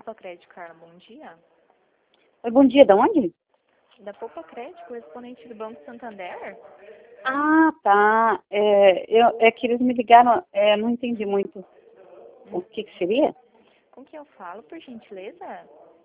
Poupa Crédito, Carla, bom dia. Oi, bom dia, da onde? Da Poupa Crédito, correspondente do Banco Santander? Ah, tá. É que eles me ligaram, não entendi muito o que seria. Com quem eu falo, por gentileza?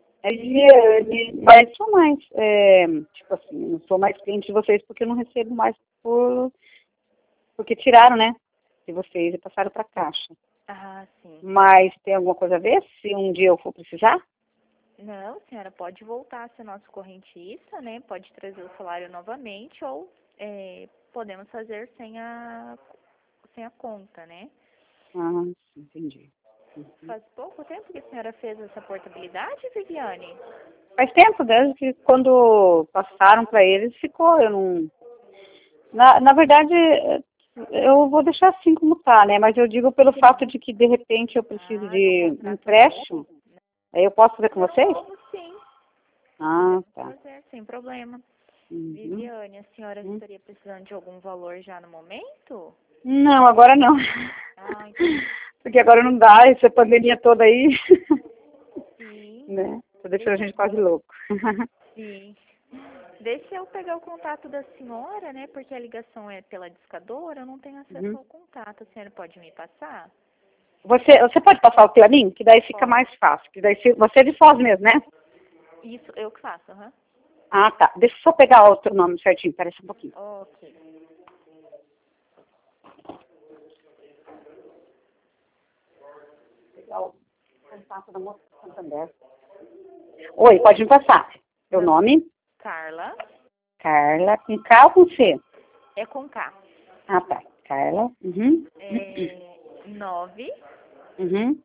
Mas sou mais, tipo assim, não sou mais cliente de vocês porque eu não recebo mais porque tiraram, né, de vocês e passaram para a Caixa. Ah, sim. Mas tem alguma coisa a ver se um dia eu for precisar? Não, senhora, pode voltar a ser nosso correntista, né? Pode trazer o salário novamente ou podemos fazer sem a conta, né? Ah, entendi. Faz pouco tempo que a senhora fez essa portabilidade, Viviane? Faz tempo, desde que quando passaram para eles, ficou, eu não... Na verdade, eu vou deixar assim como tá, né? Mas eu digo pelo fato de que, de repente, eu preciso De um de um contrato empréstimo. novo? Aí eu posso fazer com vocês? Como sim? Ah, tá. Fazer, sem problema. Uhum. Viviane, a senhora estaria precisando de algum valor já no momento? Não, agora não. Ah, entendi. Porque agora não dá, essa pandemia toda aí, Sim. né? Tá deixando a gente quase louco. Sim. Deixa eu pegar o contato da senhora, né? Porque a ligação é pela discadora, eu não tenho acesso ao contato. A senhora pode me passar? Você pode passar o teu a mim? Que daí fica mais fácil. Que daí você é de Foz mesmo, né? Isso, eu que faço, aham. Ah, tá. Deixa eu só pegar o teu nome certinho, parece um pouquinho. Ok. Pegar o contato da moça do Santander. Oi, pode me passar. Teu nome? Carla. Carla, com K ou com C? É com K. Ah, tá. Carla. Uhum. 9 Uhum.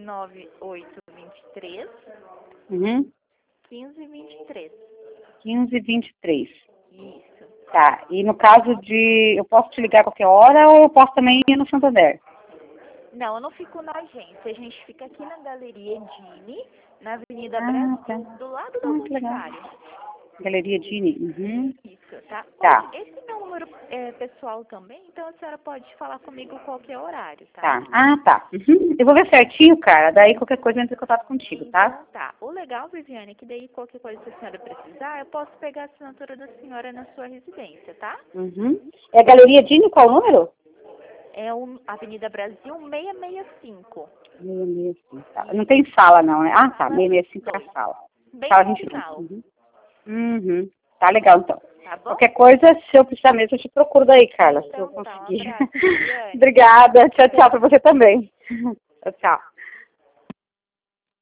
9823 Uhum. 1523. 1523. Isso. Tá. E no caso de... Eu posso te ligar a qualquer hora ou eu posso também ir no Santander? Não, eu não fico na agência. A gente fica aqui na Galeria Dini, na Avenida Ah, tá. Brasil, do lado do Que legal. Boticário. Galeria Dini. Uhum. Isso, tá? Tá. Esse é meu número pessoal também, então a senhora pode falar comigo qualquer horário, tá? Tá. Ah, tá. Uhum. Eu vou ver certinho, cara. Daí qualquer coisa eu entro em contato contigo, tá? Então tá. O legal, Viviane, é que daí qualquer coisa que a senhora precisar, eu posso pegar a assinatura da senhora na sua residência, tá? Uhum. É Galeria Dini, qual o número? É Avenida Brasil 665. 665, tá. Não tem sala não, né? Ah, tá. 665 é a sala. Bem Sala no 22. final. Uhum. Uhum. Tá legal, então. Tá bom? Qualquer coisa, se eu precisar mesmo, eu te procuro daí, Carla, se eu Então tá, um conseguir. abraço, Viviane. Obrigada. Tchau, tchau pra você também. Tchau, tchau.